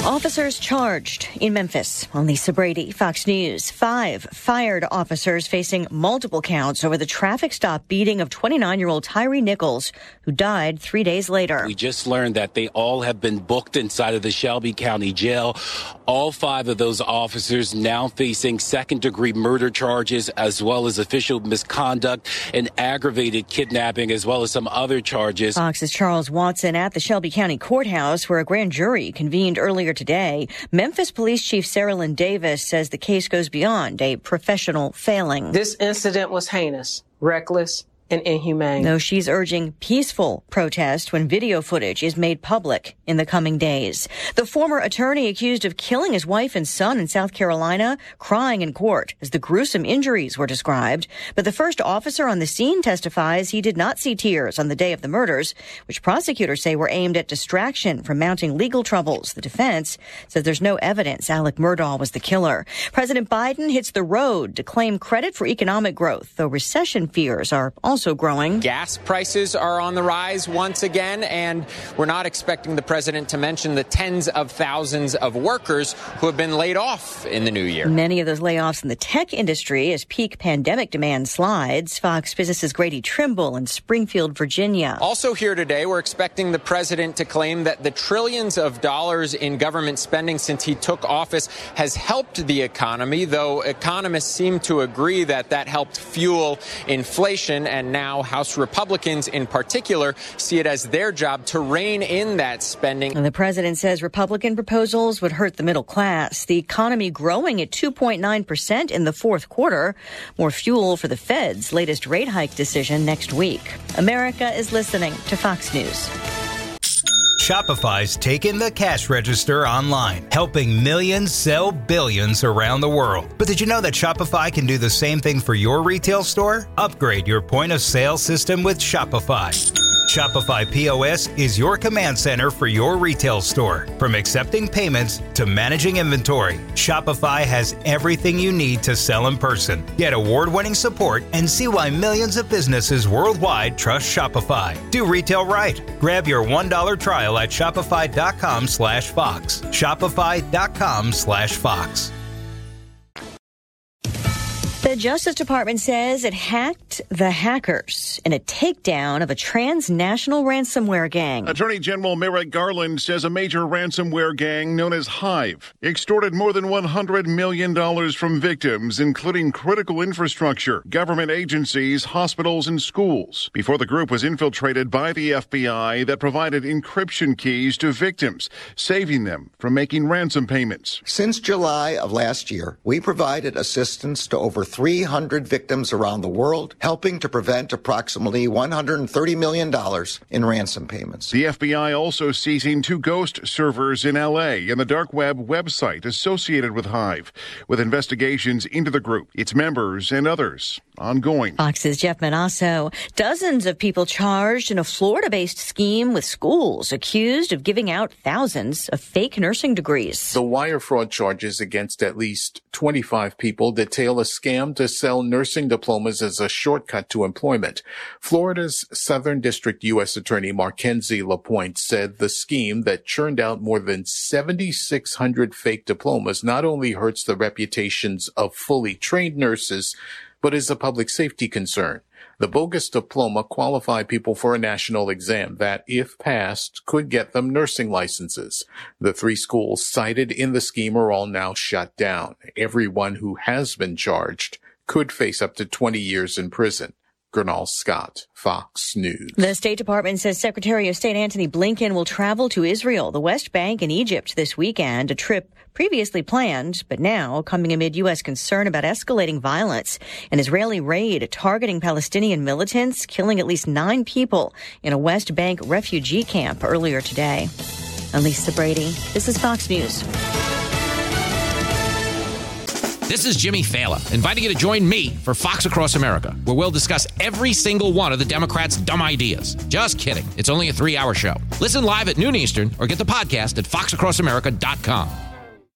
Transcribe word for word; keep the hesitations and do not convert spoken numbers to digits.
Officers charged in Memphis. I'm Lisa Brady, Fox News. Five fired officers facing multiple counts over the traffic stop beating of twenty-nine-year-old Tyree Nichols, who died three days later. We just learned that they all have been booked inside of the Shelby County Jail. All five of those officers now facing second-degree murder charges, as well as official misconduct and aggravated kidnapping, as well as some other charges. Fox's Charles Watson at the Shelby County Courthouse, where a grand jury convened earlier today. Memphis Police Chief Sarah Lynn Davis says the case goes beyond a professional failing. This incident was heinous, reckless, and inhumane. Though she's urging peaceful protest when video footage is made public in the coming days. The former attorney accused of killing his wife and son in South Carolina crying in court as the gruesome injuries were described. But the first officer on the scene testifies he did not see tears on the day of the murders, which prosecutors say were aimed at distraction from mounting legal troubles. The defense says there's no evidence Alec Murdaugh was the killer. President Biden hits the road to claim credit for economic growth, though recession fears are also also growing. Gas prices are on the rise once again, and we're not expecting the president to mention the tens of thousands of workers who have been laid off in the new year. Many of those layoffs in the tech industry as peak pandemic demand slides. Fox Business's Grady Trimble in Springfield, Virginia. Also here today, we're expecting the president to claim that the trillions of dollars in government spending since he took office has helped the economy, though economists seem to agree that that helped fuel inflation, and now House Republicans in particular see it as their job to rein in that spending. And the president says Republican proposals would hurt the middle class. The economy growing at two point nine percent in the fourth quarter. More fuel for the Fed's latest rate hike decision next week. America is listening to Fox News. Shopify's taken the cash register online, helping millions sell billions around the world. But did you know that Shopify can do the same thing for your retail store? Upgrade your point of sale system with Shopify. Shopify P O S is your command center for your retail store. From accepting payments to managing inventory, Shopify has everything you need to sell in person. Get award-winning support and see why millions of businesses worldwide trust Shopify. Do retail right. Grab your one dollar trial at shopify.com slash Fox. Shopify.com slash Fox. The Justice Department says it hacked the hackers in a takedown of a transnational ransomware gang. Attorney General Merrick Garland says a major ransomware gang known as Hive extorted more than one hundred million dollars from victims, including critical infrastructure, government agencies, hospitals, and schools, before the group was infiltrated by the F B I that provided encryption keys to victims, saving them from making ransom payments. Since July of last year, we provided assistance to over three hundred victims around the world, helping to prevent approximately one hundred thirty million dollars in ransom payments. The F B I also seizing two ghost servers in L A and the dark web website associated with Hive, with investigations into the group, its members, and others ongoing. Fox's Jeff Manasso. Dozens of people charged in a Florida-based scheme with schools accused of giving out thousands of fake nursing degrees. The wire fraud charges against at least twenty-five people detail a scam to sell nursing diplomas as a shortcut to employment. Florida's Southern District U S Attorney Mackenzie Lapointe said the scheme that churned out more than seventy-six hundred fake diplomas not only hurts the reputations of fully trained nurses, but is a public safety concern. The bogus diploma qualified people for a national exam that, if passed, could get them nursing licenses. The three schools cited in the scheme are all now shut down. Everyone who has been charged could face up to twenty years in prison. Gernal Scott, Fox News. The State Department says Secretary of State Antony Blinken will travel to Israel, the West Bank, and Egypt this weekend, a trip previously planned, but now coming amid U S concern about escalating violence. An Israeli raid targeting Palestinian militants, killing at least nine people in a West Bank refugee camp earlier today. I'm Lisa Brady. This is Fox News. This is Jimmy Fallon, inviting you to join me for Fox Across America, where we'll discuss every single one of the Democrats' dumb ideas. Just kidding. It's only a three-hour show. Listen live at noon Eastern or get the podcast at fox across america dot com.